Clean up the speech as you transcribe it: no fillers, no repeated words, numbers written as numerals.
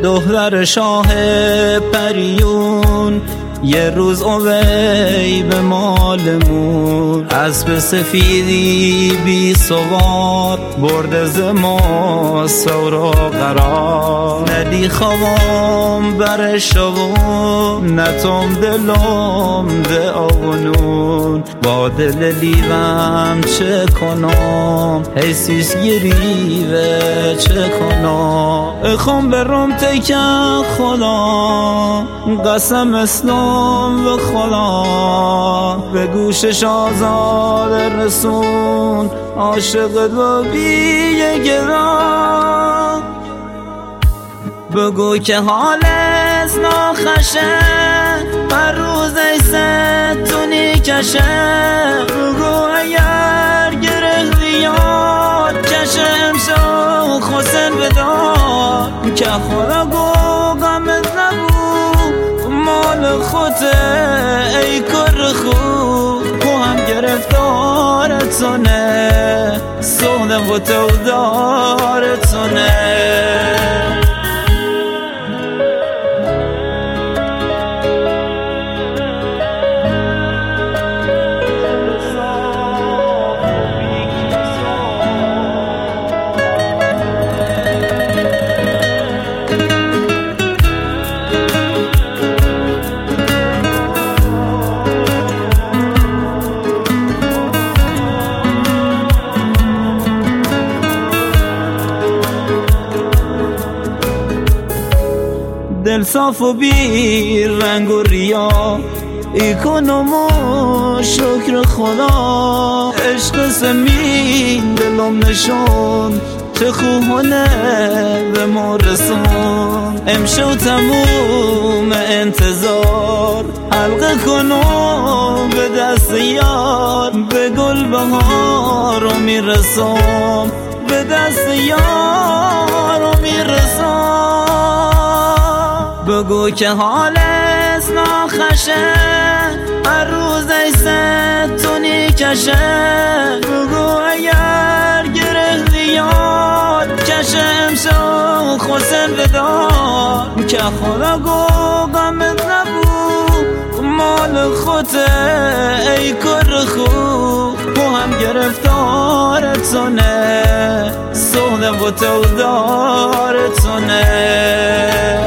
دختر شاه پریون یه روز اوی به مالمون اسب سفیدی بی سوار برده ز ما سورا قرار ندی خوام بر شوون نتوم دلم ده آونون با دل لیوم چه کنم حیثیش گریوه چه کنم اخوام برم تکن خدا قسم اسلام و خلا به گوشش آزاد رسون عاشق و بی گران بگو که حال از ناخشه بر روز ایستونی کشه بگو اگر گره یاد کشه امشو خوسن بدار که خدا گو غمت نبود مال خودت ای کر خوب تو هم گرفتارتونه سونه و تو دارتونه دل صاف و بی رنگ و ریا ای کنم و شکر خدا عشق سمین دلم نشون چه خوبونه به ما رسون امشو تموم انتظار حلقه کنم به دست یار به گل بهار رو میرسم به دست یار رو میرسم بگو که حال از ناخشه هر روز ایستونی کشه بگو اگر گره یاد کشه امشو خوسن بدار که خدا گو غمت نبود مال خودت ای کر خوب تو هم گرفتارتونه سونه و تو دارتونه